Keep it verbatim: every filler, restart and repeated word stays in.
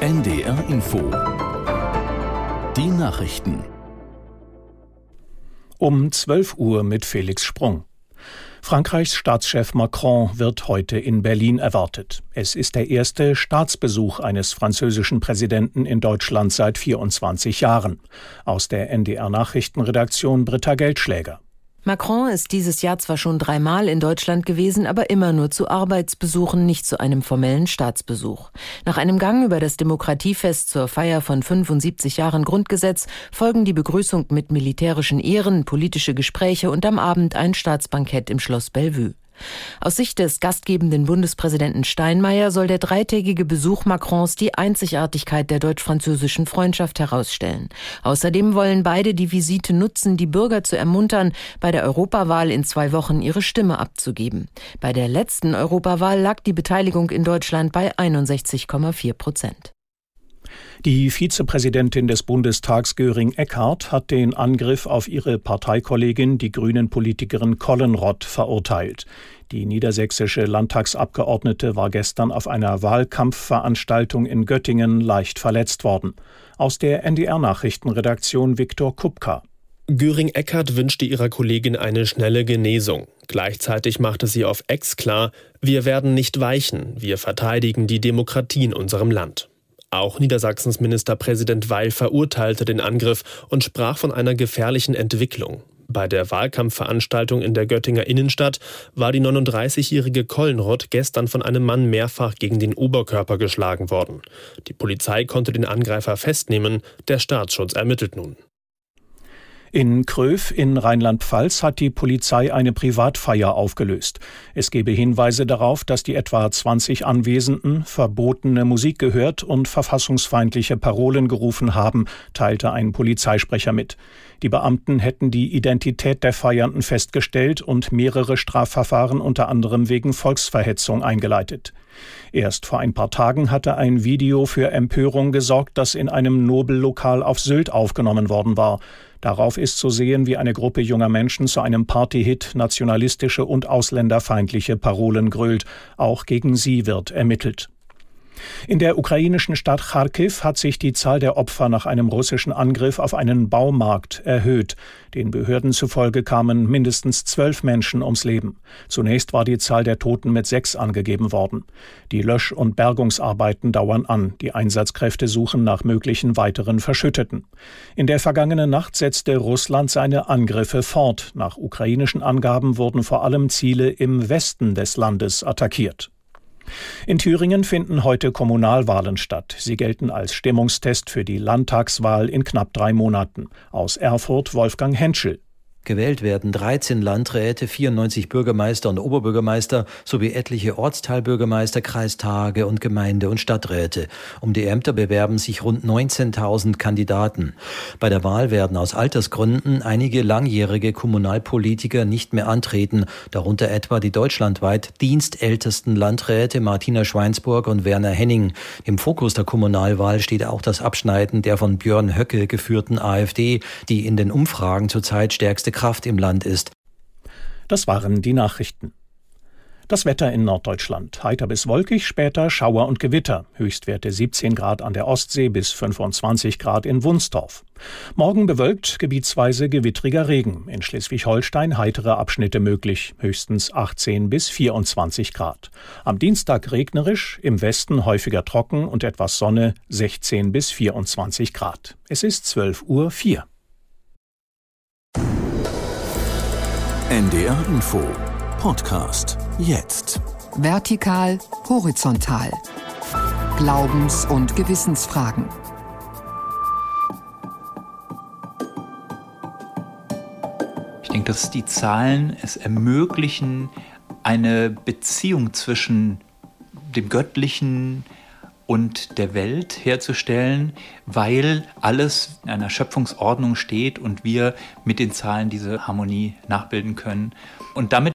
N D R Info. Die Nachrichten. Um zwölf Uhr mit Felix Sprung. Frankreichs Staatschef Macron wird heute in Berlin erwartet. Es ist der erste Staatsbesuch eines französischen Präsidenten in Deutschland seit vierundzwanzig Jahren. Aus der N D R-Nachrichtenredaktion Britta Geldschläger. Macron ist dieses Jahr zwar schon dreimal in Deutschland gewesen, aber immer nur zu Arbeitsbesuchen, nicht zu einem formellen Staatsbesuch. Nach einem Gang über das Demokratiefest zur Feier von fünfundsiebzig Jahren Grundgesetz folgen die Begrüßung mit militärischen Ehren, politische Gespräche und am Abend ein Staatsbankett im Schloss Bellevue. Aus Sicht des gastgebenden Bundespräsidenten Steinmeier soll der dreitägige Besuch Macrons die Einzigartigkeit der deutsch-französischen Freundschaft herausstellen. Außerdem wollen beide die Visite nutzen, die Bürger zu ermuntern, bei der Europawahl in zwei Wochen ihre Stimme abzugeben. Bei der letzten Europawahl lag die Beteiligung in Deutschland bei einundsechzig Komma vier Prozent. Die Vizepräsidentin des Bundestags Göring-Eckardt hat den Angriff auf ihre Parteikollegin, die Grünen-Politikerin Kollenrott, verurteilt. Die niedersächsische Landtagsabgeordnete war gestern auf einer Wahlkampfveranstaltung in Göttingen leicht verletzt worden. Aus der N D R-Nachrichtenredaktion Viktor Kupka. Göring-Eckardt wünschte ihrer Kollegin eine schnelle Genesung. Gleichzeitig machte sie auf X klar, wir werden nicht weichen, wir verteidigen die Demokratie in unserem Land. Auch Niedersachsens Ministerpräsident Weil verurteilte den Angriff und sprach von einer gefährlichen Entwicklung. Bei der Wahlkampfveranstaltung in der Göttinger Innenstadt war die neununddreißigjährige Kollenrott gestern von einem Mann mehrfach gegen den Oberkörper geschlagen worden. Die Polizei konnte den Angreifer festnehmen, der Staatsschutz ermittelt nun. In Kröv in Rheinland-Pfalz hat die Polizei eine Privatfeier aufgelöst. Es gebe Hinweise darauf, dass die etwa zwanzig Anwesenden verbotene Musik gehört und verfassungsfeindliche Parolen gerufen haben, teilte ein Polizeisprecher mit. Die Beamten hätten die Identität der Feiernden festgestellt und mehrere Strafverfahren unter anderem wegen Volksverhetzung eingeleitet. Erst vor ein paar Tagen hatte ein Video für Empörung gesorgt, das in einem Nobellokal auf Sylt aufgenommen worden war. Darauf ist zu sehen, wie eine Gruppe junger Menschen zu einem Partyhit nationalistische und ausländerfeindliche Parolen grölt. Auch gegen sie wird ermittelt. In der ukrainischen Stadt Charkiw hat sich die Zahl der Opfer nach einem russischen Angriff auf einen Baumarkt erhöht. Den Behörden zufolge kamen mindestens zwölf Menschen ums Leben. Zunächst war die Zahl der Toten mit sechs angegeben worden. Die Lösch- und Bergungsarbeiten dauern an. Die Einsatzkräfte suchen nach möglichen weiteren Verschütteten. In der vergangenen Nacht setzte Russland seine Angriffe fort. Nach ukrainischen Angaben wurden vor allem Ziele im Westen des Landes attackiert. In Thüringen finden heute Kommunalwahlen statt. Sie gelten als Stimmungstest für die Landtagswahl in knapp drei Monaten. Aus Erfurt Wolfgang Henschel. Gewählt werden dreizehn Landräte, vierundneunzig Bürgermeister und Oberbürgermeister sowie etliche Ortsteilbürgermeister, Kreistage und Gemeinde- und Stadträte. Um die Ämter bewerben sich rund neunzehntausend Kandidaten. Bei der Wahl werden aus Altersgründen einige langjährige Kommunalpolitiker nicht mehr antreten, darunter etwa die deutschlandweit dienstältesten Landräte Martina Schweinsburg und Werner Henning. Im Fokus der Kommunalwahl steht auch das Abschneiden der von Björn Höcke geführten AfD, die in den Umfragen zurzeit stärkste Kraft im Land ist. Das waren die Nachrichten. Das Wetter in Norddeutschland. Heiter bis wolkig, später Schauer und Gewitter. Höchstwerte siebzehn Grad an der Ostsee bis fünfundzwanzig Grad in Wunstorf. Morgen bewölkt, gebietsweise gewittriger Regen. In Schleswig-Holstein heitere Abschnitte möglich. Höchstens achtzehn bis vierundzwanzig Grad. Am Dienstag regnerisch, im Westen häufiger trocken und etwas Sonne, sechzehn bis vierundzwanzig Grad. Es ist zwölf Uhr vier. N D R Info Podcast jetzt. Vertikal, horizontal. Glaubens- und Gewissensfragen. Ich denke, dass die Zahlen es ermöglichen, eine Beziehung zwischen dem Göttlichen und der Welt herzustellen, weil alles in einer Schöpfungsordnung steht und wir mit den Zahlen diese Harmonie nachbilden können. Und damit